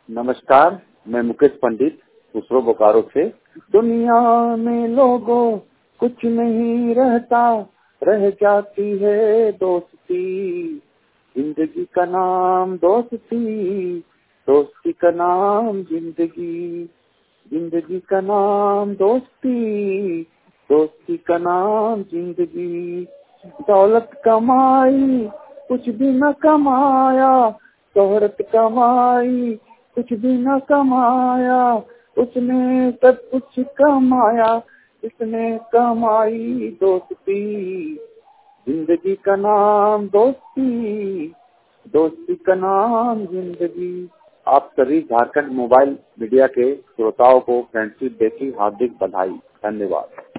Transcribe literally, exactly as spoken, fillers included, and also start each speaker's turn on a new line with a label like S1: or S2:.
S1: नमस्कार, मैं मुकेश पंडित खुसरो बोकारो से। दुनिया में लोगों कुछ नहीं रहता, रह जाती है दोस्ती। जिंदगी का नाम दोस्ती, दोस्ती का नाम जिंदगी। जिंदगी का नाम दोस्ती, दोस्ती का नाम जिंदगी। दौलत कमाई कुछ भी न कमाया, शोहरत कमाई कुछ भी न कमाया, उसने सब कुछ कमाया, इसने कमाई दोस्ती। जिंदगी का नाम दोस्ती, दोस्ती का नाम जिंदगी। आप सभी झारखंड मोबाइल मीडिया के श्रोताओं को फ्रेंडशिप डे की हार्दिक बधाई। धन्यवाद।